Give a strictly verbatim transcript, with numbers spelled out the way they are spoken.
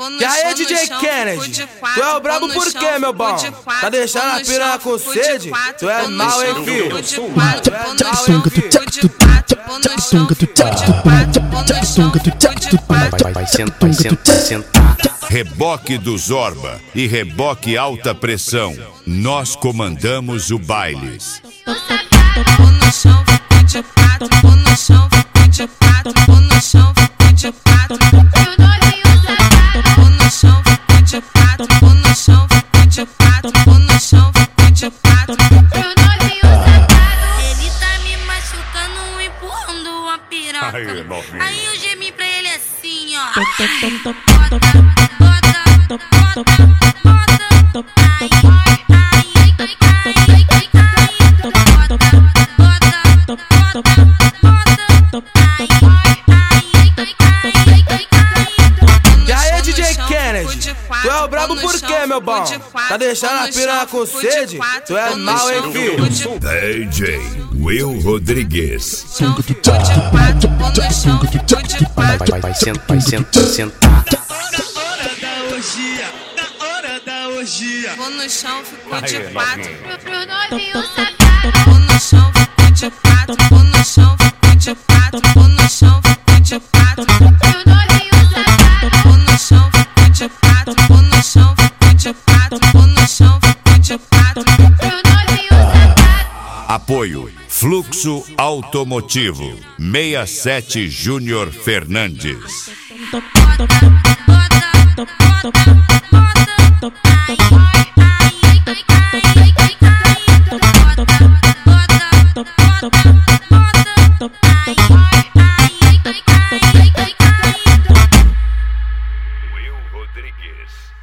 E aí, D J Kennedy, tu é o brabo por quê, meu bom? Tá deixando a piranha com sede? Tu é mal, hein, filho? Tu é mal, hein, filho? Vai sentar, sentar, sentar. Reboque do Zorba e reboque alta pressão. Nós comandamos o baile. No chão, de quatro, no chão, de quatro, no chão, de quatro. Eu dou meio safado. No chão, de quatro, no chão, de quatro, no chão, de quatro. Eu dou meio safado. Ele tá me machucando, empurrando uma piroca. Aí eu gemi pra ele assim, ó. Bota, bota, bota, bota, bota. E aí, D J Kennedy, tu é o brabo por quê, meu bom? Tá deixando a piranha com sede? Tu é mal, hein, filho? D J Will Rodrigues. Vai, vai sentar, vai sentar, sentar. Hora da orgia, na hora da orgia. Vou no chão, ficou de quatro. Pro novinho safado. Vou no chão, ficou de quatro. Vou no chão, ficou de quatro. Vou no chão, ficou de quatro. Pro novinho safado. Vou no chão, ficou de quatro. Vou no chão, ficou de quatro. Vou no chão, ficou de quatro. Pro novinho safado. Apoio Fluxo Automotivo sessenta e sete Júnior Fernandes. Will Rodrigues.